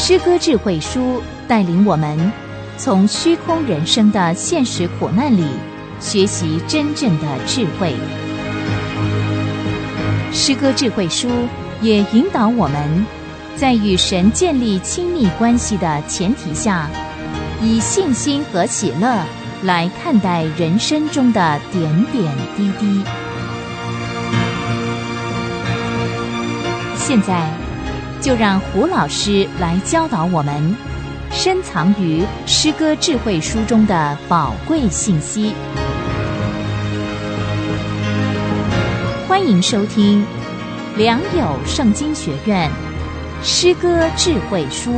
诗歌智慧书带领我们从虚空人生的现实苦难里学习真正的智慧。诗歌智慧书也引导我们在与神建立亲密关系的前提下，以信心和喜乐来看待人生中的点点滴滴。现在就让胡老师来教导我们深藏于诗歌智慧书中的宝贵信息。欢迎收听良友圣经学院诗歌智慧书。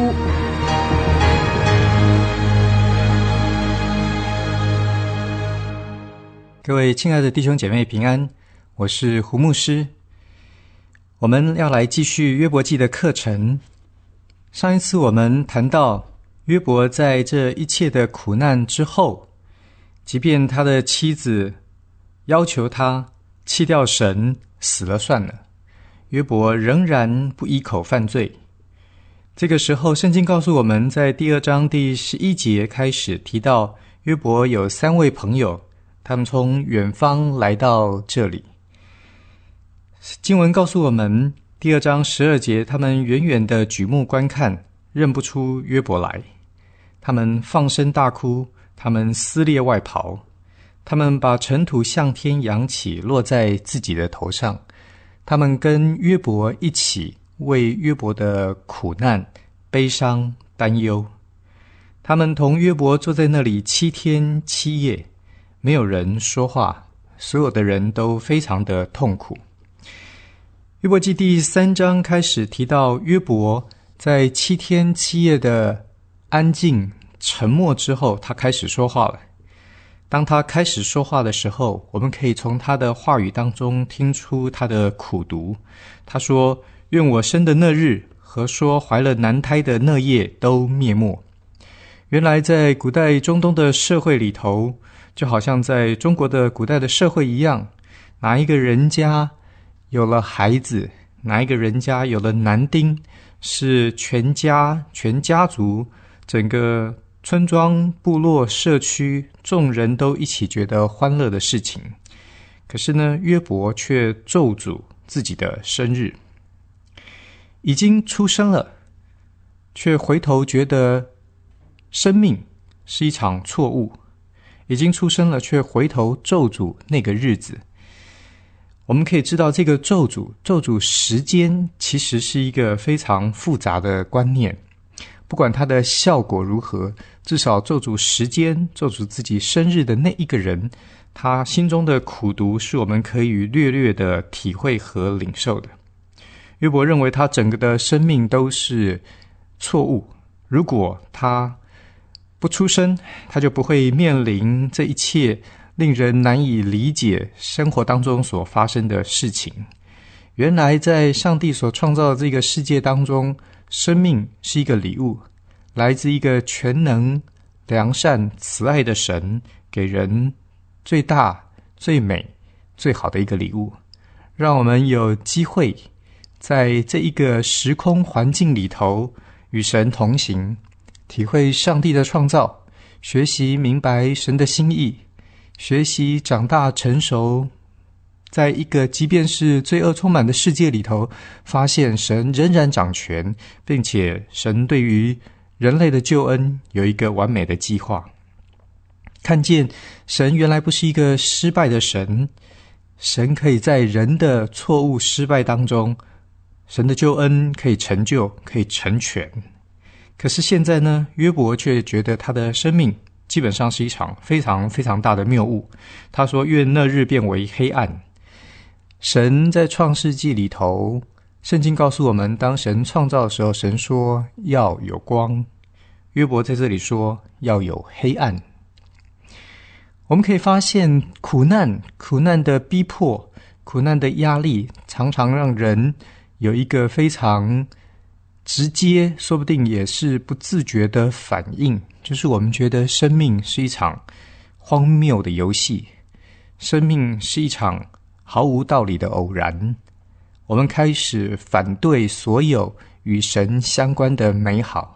各位亲爱的弟兄姐妹平安，我是胡牧师。我们要来继续约伯记的课程。上一次我们谈到约伯在这一切的苦难之后，即便他的妻子要求他弃掉神，死了算了，约伯仍然不依口犯罪。这个时候圣经告诉我们，在第2章第11节开始提到约伯有3位朋友，他们从远方来到这里。经文告诉我们，第2章12节，他们远远的举目观看，认不出约伯来。他们放声大哭，他们撕裂外袍，他们把尘土向天扬起，落在自己的头上。他们跟约伯一起为约伯的苦难悲伤担忧。他们同约伯坐在那里7天7夜，没有人说话，所有的人都非常的痛苦。约伯记第3章开始提到约伯在7天7夜的安静沉默之后，他开始说话了。当他开始说话的时候，我们可以从他的话语当中听出他的苦毒。他说，愿我生的那日和说怀了男胎的那夜都灭没。原来在古代中东的社会里头，就好像在中国的古代的社会一样，哪一个人家有了孩子，哪一个人家有了男丁，是全家全家族整个村庄部落社区众人都一起觉得欢乐的事情。可是呢，约伯却咒诅自己的生日。已经出生了，却回头觉得生命是一场错误。已经出生了，却回头咒诅那个日子。我们可以知道，这个咒诅时间其实是一个非常复杂的观念。不管它的效果如何，至少咒诅时间，咒诅自己生日的那一个人，他心中的苦毒是我们可以略略的体会和领受的。约伯认为他整个的生命都是错误，如果他不出生，他就不会面临这一切令人难以理解生活当中所发生的事情。原来在上帝所创造的这个世界当中，生命是一个礼物，来自一个全能、良善、慈爱的神，给人最大、最美、最好的一个礼物，让我们有机会在这一个时空环境里头与神同行，体会上帝的创造，学习明白神的心意，学习长大成熟，在一个即便是罪恶充满的世界里头，发现神仍然掌权，并且神对于人类的救恩有一个完美的计划。看见神原来不是一个失败的神，神可以在人的错误失败当中，神的救恩可以成就，可以成全。可是现在呢，约伯却觉得他的生命基本上是一场非常非常大的谬误。他说，愿那日变为黑暗。神在创世纪里头，圣经告诉我们，当神创造的时候，神说要有光。约伯在这里说要有黑暗。我们可以发现苦难的逼迫，苦难的压力，常常让人有一个非常直接，说不定也是不自觉的反应，就是我们觉得生命是一场荒谬的游戏，生命是一场毫无道理的偶然。我们开始反对所有与神相关的美好，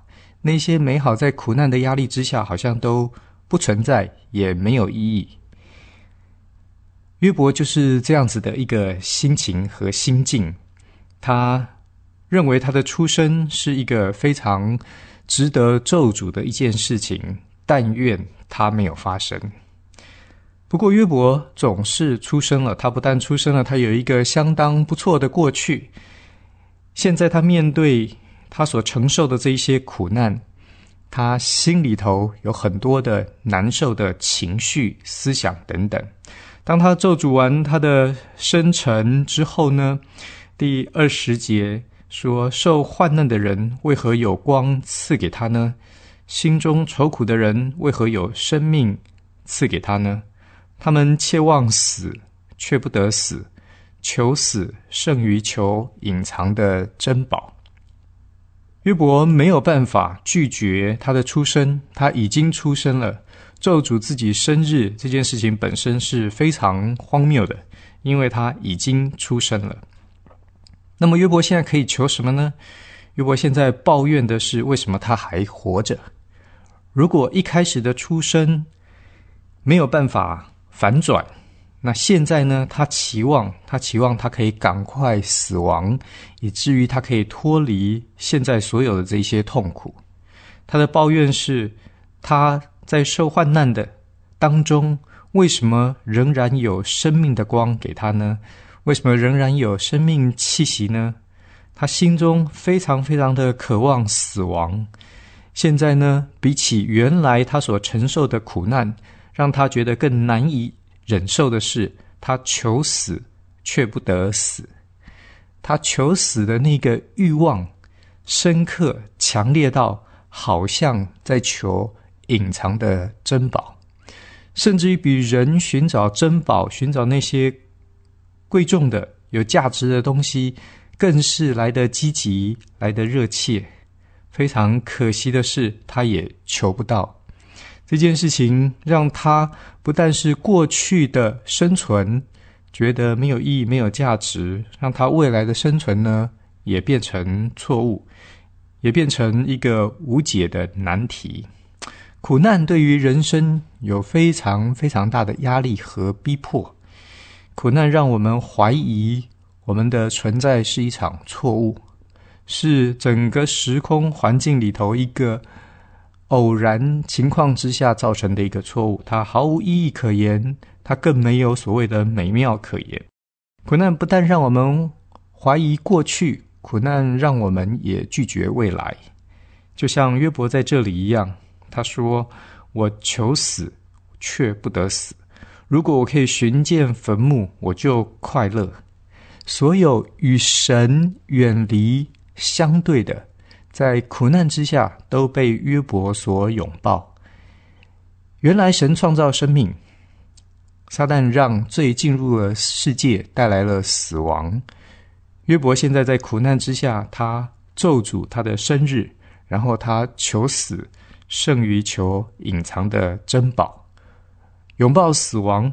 那些美好在苦难的压力之下好像都不存在，也没有意义。约伯就是这样子的一个心情和心境，他认为他的出生是一个非常值得咒诅的一件事情，但愿它没有发生。不过约伯总是出生了，他不但出生了，他有一个相当不错的过去。现在他面对他所承受的这一些苦难，他心里头有很多的难受的情绪、思想等等。当他咒诅完他的生辰之后呢，第20节说，受患难的人为何有光赐给他呢？心中愁苦的人为何有生命赐给他呢？他们切望死，却不得死，求死胜于求隐藏的珍宝。约伯没有办法拒绝他的出生，他已经出生了。咒诅自己生日这件事情本身是非常荒谬的，因为他已经出生了。那么约伯现在可以求什么呢？约伯现在抱怨的是为什么他还活着。如果一开始的出生没有办法反转，那现在呢，他期望他可以赶快死亡，以至于他可以脱离现在所有的这些痛苦。他的抱怨是，他在受患难的当中，为什么仍然有生命的光给他呢？为什么仍然有生命气息呢？他心中非常非常的渴望死亡。现在呢，比起原来他所承受的苦难，让他觉得更难以忍受的是，他求死却不得死。他求死的那个欲望深刻强烈到好像在求隐藏的珍宝，甚至于比人寻找珍宝，寻找那些贵重的有价值的东西更是来得积极，来得热切。非常可惜的是，他也求不到。这件事情让他不但是过去的生存觉得没有意义，没有价值，让他未来的生存呢也变成错误，也变成一个无解的难题。苦难对于人生有非常非常大的压力和逼迫。苦难让我们怀疑我们的存在是一场错误，是整个时空环境里头一个偶然情况之下造成的一个错误，它毫无意义可言，它更没有所谓的美妙可言。苦难不但让我们怀疑过去，苦难让我们也拒绝未来。就像约伯在这里一样，他说，我求死却不得死，如果我可以寻见坟墓，我就快乐。所有与神远离相对的，在苦难之下都被约伯所拥抱。原来神创造生命，撒旦让罪进入了世界，带来了死亡。约伯现在在苦难之下，他咒诅他的生日，然后他求死胜于求隐藏的珍宝，拥抱死亡，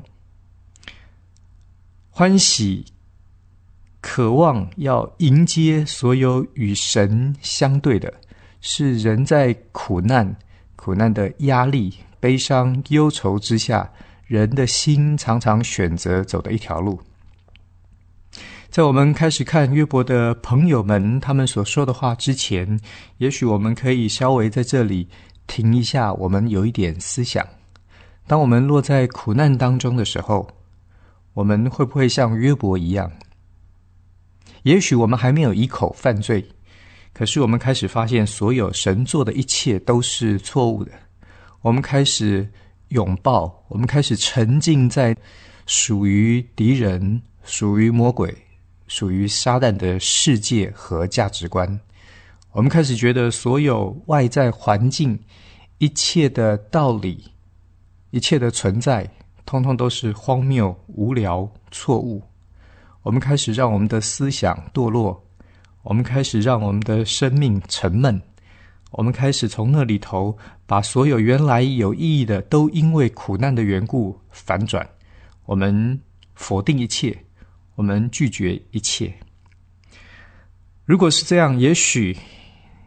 欢喜渴望要迎接所有与神相对的，是人在苦难的压力、悲伤、忧愁之下，人的心常常选择走的一条路。在我们开始看约伯的朋友们他们所说的话之前，也许我们可以稍微在这里停一下，我们有一点思想。当我们落在苦难当中的时候，我们会不会像约伯一样？也许我们还没有一口犯罪，可是我们开始发现所有神做的一切都是错误的。我们开始拥抱，我们开始沉浸在属于敌人、属于魔鬼、属于撒旦的世界和价值观。我们开始觉得所有外在环境、一切的道理、一切的存在，通通都是荒谬、无聊、错误。我们开始让我们的思想堕落，我们开始让我们的生命沉闷，我们开始从那里头把所有原来有意义的都因为苦难的缘故反转，我们否定一切，我们拒绝一切。如果是这样，也许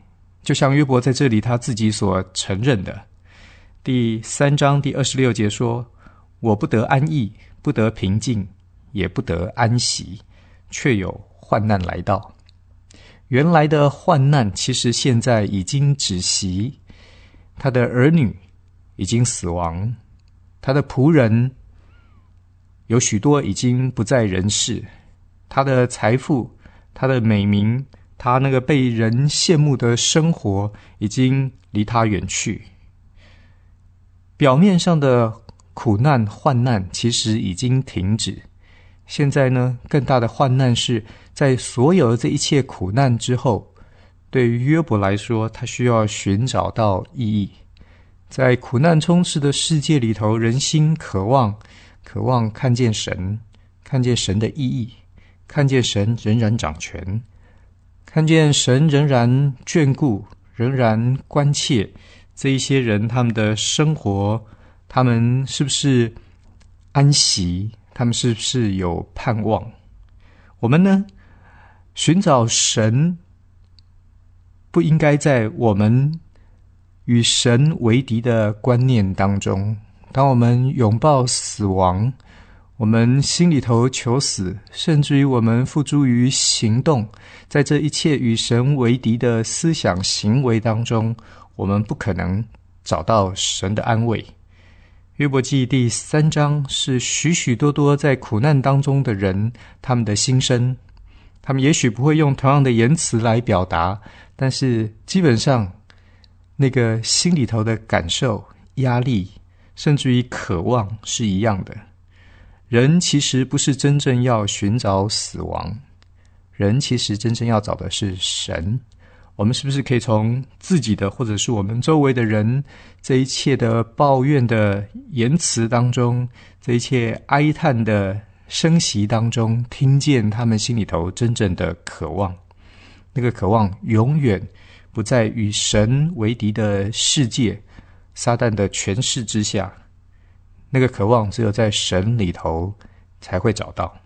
就像约伯在这里他自己所承认的。第3章第26节说，我不得安逸，不得平静，也不得安息，却有患难来到。原来的患难其实现在已经止息，他的儿女已经死亡，他的仆人有许多已经不在人世，他的财富，他的美名，他那个被人羡慕的生活已经离他远去。表面上的苦难患难其实已经停止，现在呢，更大的患难是在所有的这一切苦难之后，对于约伯来说，他需要寻找到意义。在苦难充斥的世界里头，人心渴望看见神，看见神的意义，看见神仍然掌权，看见神仍然眷顾，仍然关切这一些人他们的生活，他们是不是安息，他们是不是有盼望。我们呢，寻找神不应该在我们与神为敌的观念当中。当我们拥抱死亡，我们心里头求死，甚至于我们付诸于行动，在这一切与神为敌的思想行为当中，我们不可能找到神的安慰。约伯记第3章是许许多多在苦难当中的人他们的心声，他们也许不会用同样的言辞来表达，但是基本上那个心里头的感受、压力，甚至于渴望是一样的。人其实不是真正要寻找死亡，人其实真正要找的是神。我们是不是可以从自己的或者是我们周围的人这一切的抱怨的言辞当中，这一切哀叹的声息当中，听见他们心里头真正的渴望？那个渴望永远不在与神为敌的世界、撒旦的权势之下，那个渴望只有在神里头才会找到。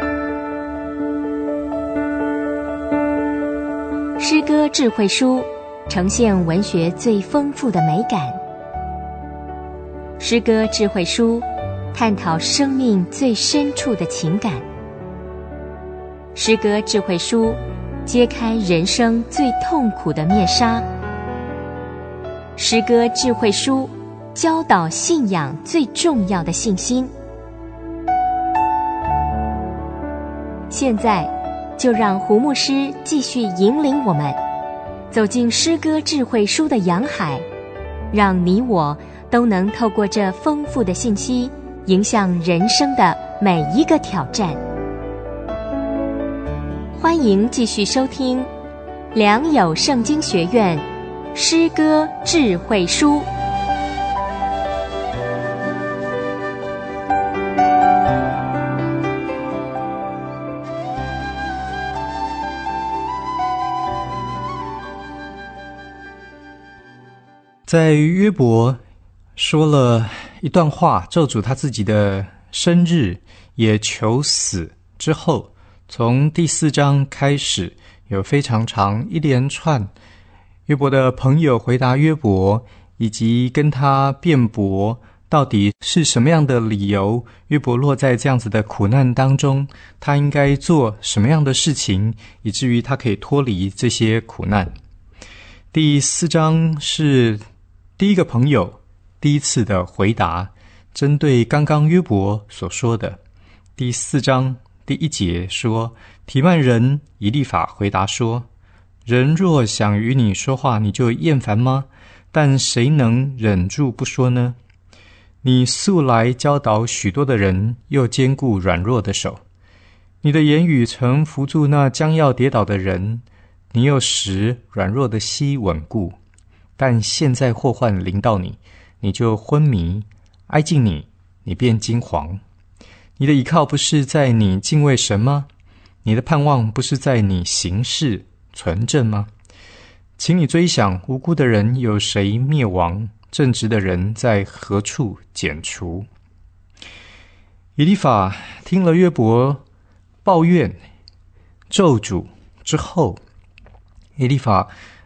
诗歌智慧书呈现文学最丰富的美感。诗歌智慧书探讨生命最深处的情感。诗歌智慧书揭开人生最痛苦的面纱。诗歌智慧书教导信仰最重要的信心。现在就让胡牧师继续引领我们走进诗歌智慧书的洋海，让你我都能透过这丰富的信息，迎向人生的每一个挑战。欢迎继续收听良友圣经学院诗歌智慧书。 在约伯说了一段话，咒诅他自己的生日，也求死之后，从第4章开始，有非常长一连串约伯的朋友回答约伯，以及跟他辩驳到底是什么样的理由，约伯落在这样子的苦难当中，他应该做什么样的事情，以至于他可以脱离这些苦难。第4章是第一个朋友第一次的回答，针对刚刚约伯所说的。第4章第1节说，提曼人以利法回答说，人若想与你说话，你就厌烦吗？但谁能忍住不说呢？你素来教导许多的人，又坚固软弱的手。你的言语曾扶住那将要跌倒的人，你又使软弱的膝稳固。但现在祸患临到你，你就昏迷；挨近你，你便惊惶。你的依靠不是在你敬畏神吗？你的盼望不是在你行事纯正吗？请你追想，无辜的人有谁灭亡？正直的人在何处剪除？以利法听了约伯抱怨咒诅之后，以利法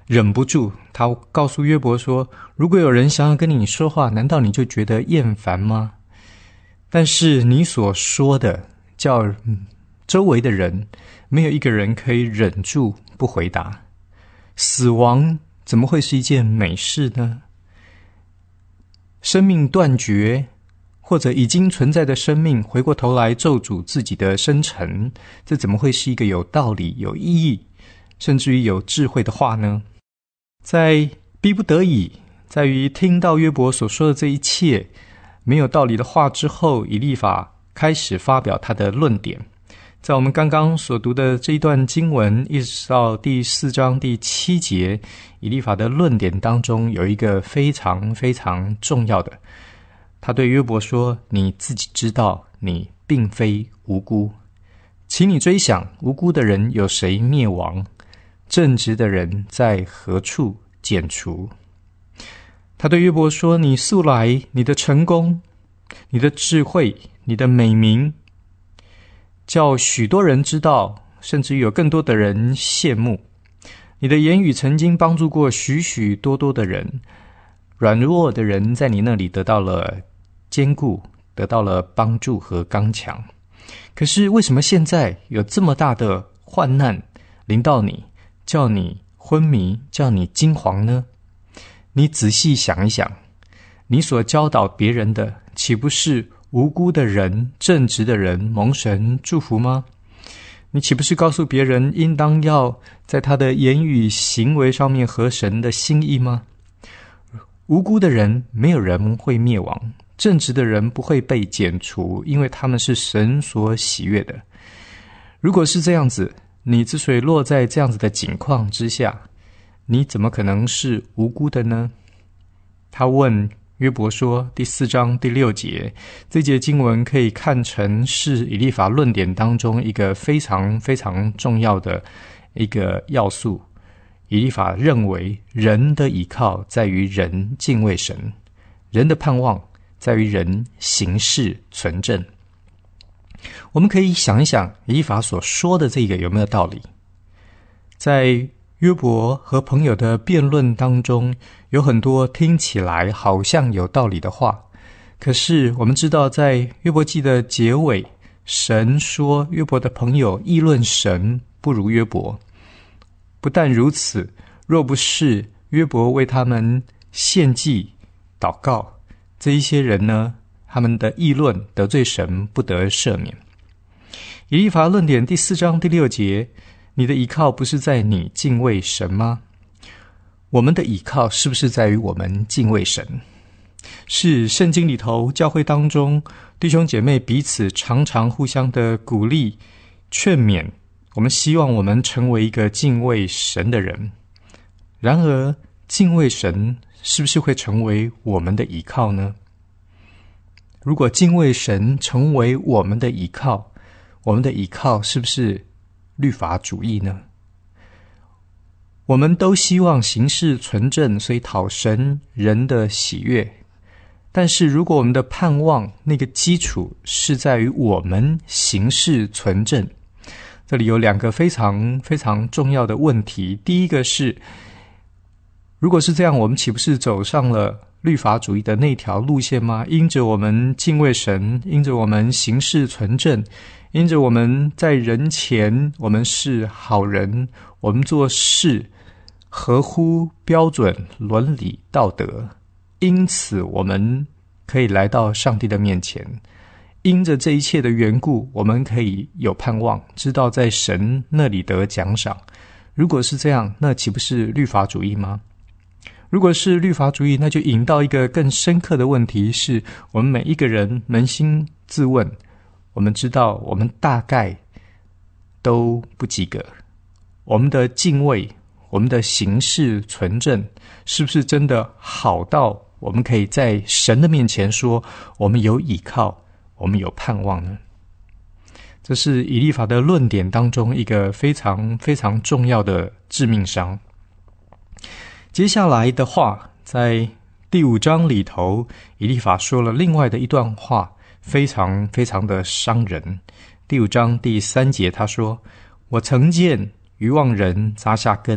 忍不住，他告诉约伯说，如果有人想要跟你说话，难道你就觉得厌烦吗？但是你所说的叫周围的人没有一个人可以忍住不回答。死亡怎么会是一件美事呢？生命断绝，或者已经存在的生命回过头来咒诅自己的生辰，这怎么会是一个有道理、有意义，甚至于有智慧的话呢？在逼不得已，在于听到约伯所说的这一切没有道理的话之后，以利法开始发表他的论点。在我们刚刚所读的这一段经文，一直到第4章第7节，以利法的论点当中有一个非常非常重要的，他对约伯说，你自己知道你并非无辜，请你追想无辜的人有谁灭亡，正直的人在何处剪除。他对约伯说，你素来你的成功，你的智慧，你的美名，叫许多人知道，甚至有更多的人羡慕。你的言语曾经帮助过许许多多的人，软弱的人在你那里得到了坚固，得到了帮助和刚强。可是为什么现在有这么大的患难临到你，叫你昏迷，叫你惊惶呢？你仔细想一想，你所教导别人的，岂不是无辜的人、正直的人蒙神祝福吗？你岂不是告诉别人应当要在他的言语行为上面合神的心意吗？无辜的人没有人会灭亡，正直的人不会被剪除，因为他们是神所喜悦的。如果是这样子，你之所以落在这样子的境况之下，你怎么可能是无辜的呢？他问约伯说，第4章第6节，这节经文可以看成是以利法论点当中一个非常非常重要的一个要素。以利法认为，人的倚靠在于人敬畏神，人的盼望在于人行事存正。我们可以想一想，以利法所说的这个有没有道理？在约伯和朋友的辩论当中，有很多听起来好像有道理的话，可是我们知道，在约伯记的结尾，神说约伯的朋友议论神不如约伯。不但如此，若不是约伯为他们献祭祷告，这一些人呢，他们的议论得罪神，不得赦免。以利法论点第4章第6节，你的倚靠不是在你敬畏神吗？我们的倚靠是不是在于我们敬畏神？是圣经里头教会当中弟兄姐妹彼此常常互相的鼓励劝勉，我们希望我们成为一个敬畏神的人。然而敬畏神是不是会成为我们的倚靠呢？如果敬畏神成为我们的倚靠，我们的倚靠是不是律法主义呢？我们都希望行事纯正，所以讨神人的喜悦。但是如果我们的盼望那个基础是在于我们行事纯正，这里有2个非常非常重要的问题。第一个是，如果是这样，我们岂不是走上了律法主义的那条路线吗？因着我们敬畏神，因着我们行事纯正，因着我们在人前我们是好人，我们做事合乎标准伦理道德，因此我们可以来到上帝的面前。因着这一切的缘故，我们可以有盼望，知道在神那里得奖赏。如果是这样，那岂不是律法主义吗？如果是律法主义，那就引到一个更深刻的问题，是我们每一个人扪心自问，我们知道我们大概都不及格，我们的敬畏，我们的行事纯正，是不是真的好到我们可以在神的面前说我们有倚靠，我们有盼望呢？这是以利法的论点当中一个非常非常重要的致命伤。接下来的话，在第5章里头，以利法说了另外的一段话，非常非常的伤人。第5章第3节他说，我曾见愚妄人扎下根，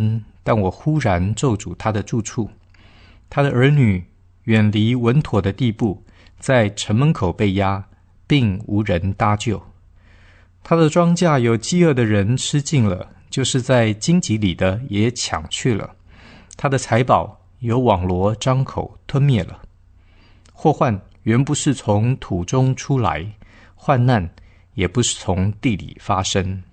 但我忽然咒诅他的住处。他的儿女远离稳妥的地步，在城门口被压，并无人搭救。他的庄稼有饥饿的人吃尽了，就是在荆棘里的也抢去了。他的财宝有网罗张口吞灭了。祸患原不是从土中出来，患难也不是从地里发生。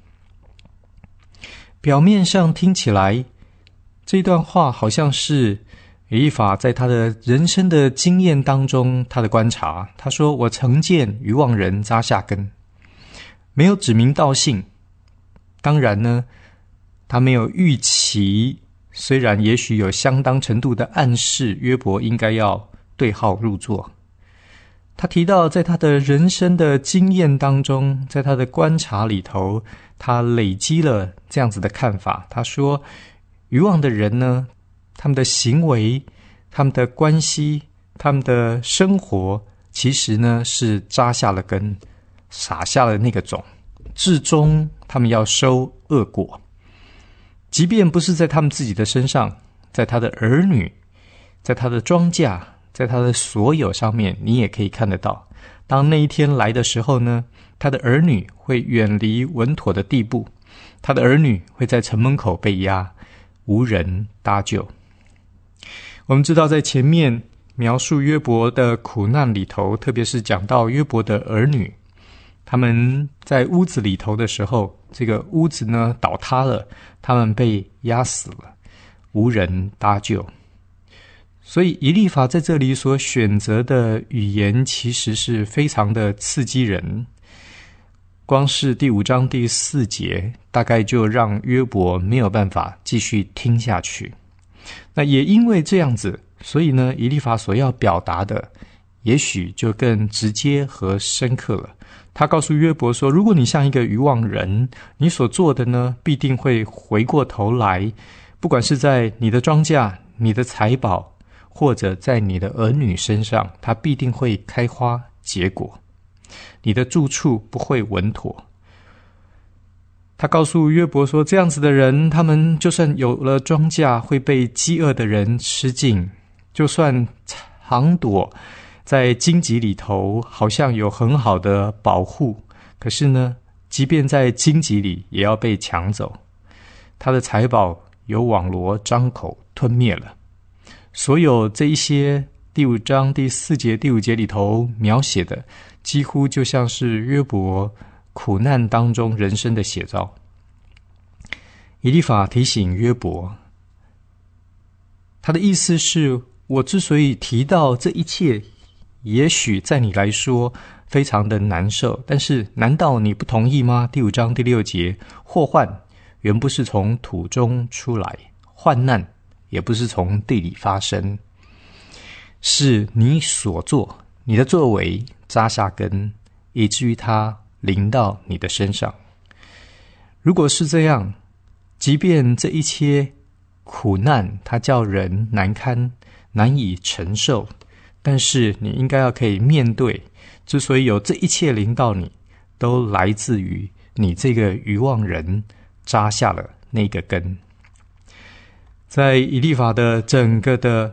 表面上听起来，这段话好像是以利法在他的人生的经验当中，他的观察，他说我曾见愚妄人扎下根，没有指名道姓。当然呢，他没有预期，虽然也许有相当程度的暗示约伯应该要对号入座。他提到在他的人生的经验当中，在他的观察里头，他累积了这样子的看法。他说愚妄的人呢，他们的行为，他们的关系，他们的生活，其实呢是扎下了根，撒下了那个种，至终他们要收恶果。即便不是在他们自己的身上，在他的儿女，在他的庄稼，在他的所有上面，你也可以看得到。当那一天来的时候呢，他的儿女会远离稳妥的地步，他的儿女会在城门口被压，无人搭救。我们知道在前面描述约伯的苦难里头，特别是讲到约伯的儿女，他们在屋子里头的时候，这个屋子呢倒塌了，他们被压死了，无人搭救。所以以利法在这里所选择的语言其实是非常的刺激人。光是第5章第4节，大概就让约伯没有办法继续听下去。那也因为这样子，所以呢，以利法所要表达的也许就更直接和深刻了。他告诉约伯说，如果你像一个愚妄人，你所做的呢，必定会回过头来，不管是在你的庄稼、你的财宝，或者在你的儿女身上，它必定会开花结果，你的住处不会稳妥。他告诉约伯说，这样子的人，他们就算有了庄稼，会被饥饿的人吃尽，就算藏躲在荆棘里头，好像有很好的保护，可是呢，即便在荆棘里也要被抢走。他的财宝有网罗张口吞灭了。所有这一些第5章第4节第5节里头描写的，几乎就像是约伯苦难当中人生的写照。以利法提醒约伯，他的意思是，我之所以提到这一切，也许在你来说非常的难受，但是难道你不同意吗？第5章第6节，祸患原不是从土中出来，患难也不是从地里发生，是你所做，你的作为扎下根，以至于它临到你的身上。如果是这样，即便这一切苦难它叫人难堪，难以承受，但是你应该要可以面对，之所以有这一切临到你，都来自于你这个愚妄人扎下了那个根。在以利法的整个的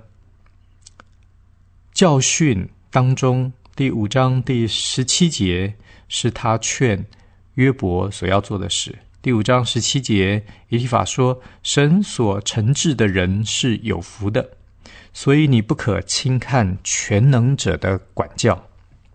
教训当中，第5章第17节是他劝约伯所要做的事。第5章17节，以利法说，神所惩治的人是有福的，所以你不可轻看全能者的管教。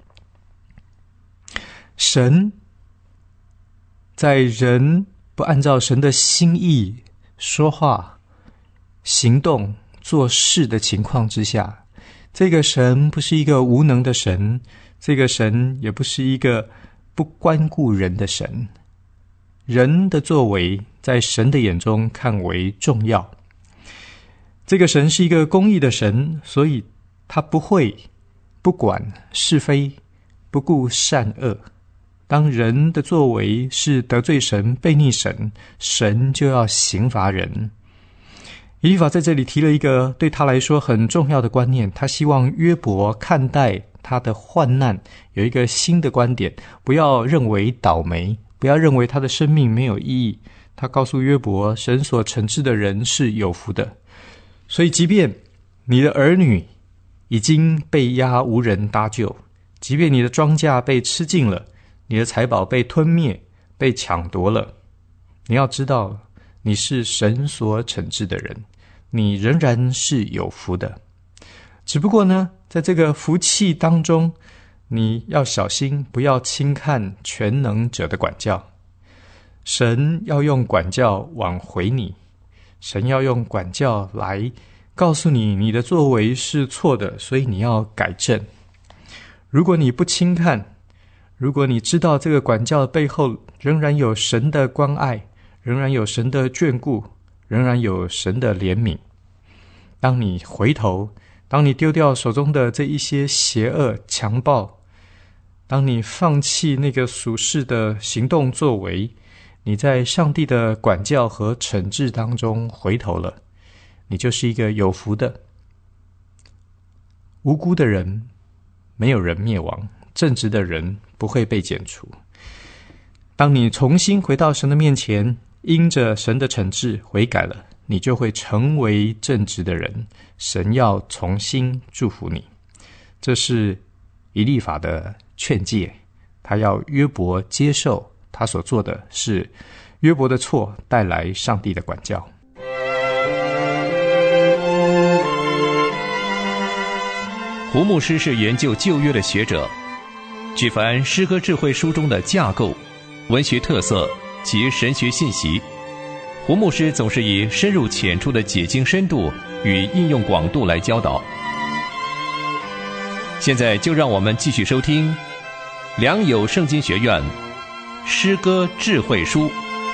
神在人不按照神的心意说话、行动、做事的情况之下，这个神不是一个无能的神，这个神也不是一个不关顾人的神。人的作为在神的眼中看为重要。这个神是一个公义的神，所以他不会不管是非，不顾善恶。当人的作为是得罪神、悖逆神，神就要刑罚人。以利法在这里提了一个对他来说很重要的观念，他希望约伯看待他的患难有一个新的观点，不要认为倒霉，不要认为他的生命没有意义， 他告诉约伯，神所惩治的人是有福的。所以即便你的儿女已经被压无人搭救，即便你的庄稼被吃尽了，你的财宝被吞灭，被抢夺了，你要知道你是神所惩治的人，你仍然是有福的。只不过呢，在这个福气当中，你要小心，不要轻看全能者的管教。神要用管教挽回你，神要用管教来告诉你，你的作为是错的，所以你要改正。如果你不轻看，如果你知道这个管教的背后仍然有神的关爱，仍然有神的眷顾，仍然有神的怜悯，当你回头，当你丢掉手中的这一些邪恶强暴，当你放弃那个属世的行动作为，你在上帝的管教和惩治当中回头了，你就是一个有福的。无辜的人没有人灭亡，正直的人不会被剪除。当你重新回到神的面前，因着神的惩治悔改了，你就会成为正直的人，神要重新祝福你。这是以利法的劝诫，他要约伯接受他所做的是约伯的错带来上帝的管教。 胡牧师是研究旧约的学者，举凡诗歌智慧书中的架构、文学特色及神学信息，胡牧师总是以深入浅出的解经深度与应用广度来教导。现在就让我们继续收听良友圣经学院诗歌智慧书。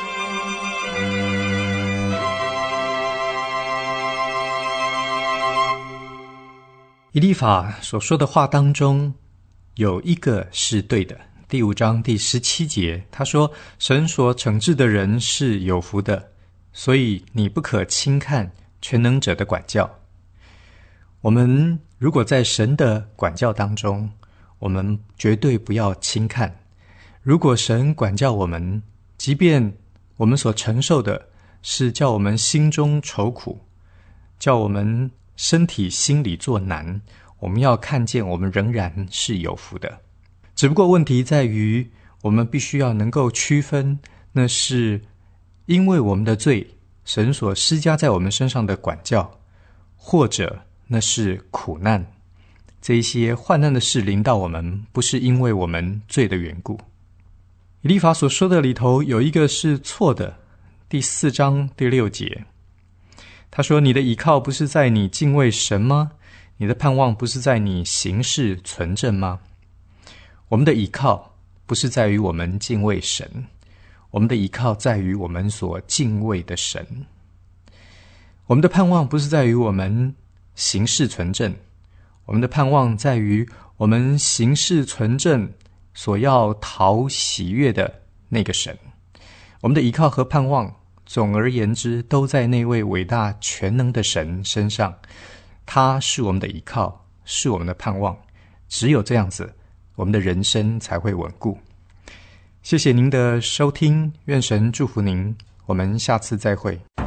以利法所说的话当中有一个是对的，第5章第17节，他说神所惩治的人是有福的，所以你不可轻看全能者的管教。我们如果在神的管教当中，我们绝对不要轻看。如果神管教我们，即便我们所承受的是叫我们心中愁苦，叫我们身体心里作难，我们要看见我们仍然是有福的。只不过问题在于，我们必须要能够区分，那是因为我们的罪，神所施加在我们身上的管教，或者那是苦难，这一些患难的事临到我们，不是因为我们罪的缘故。以利法所说的里头有一个是错的，第4章第6节，他说你的倚靠不是在你敬畏神吗？你的盼望不是在你行事存正吗？我们的倚靠不是在于我们敬畏神，我们的倚靠在于我们所敬畏的神。我们的盼望不是在于我们行事存正，我们的盼望在于我们行事存正所要讨喜悦的那个神。我们的倚靠和盼望，总而言之，都在那位伟大全能的神身上。他是我们的倚靠，是我们的盼望。只有这样子，我们的人生才会稳固。谢谢您的收听，愿神祝福您，我们下次再会。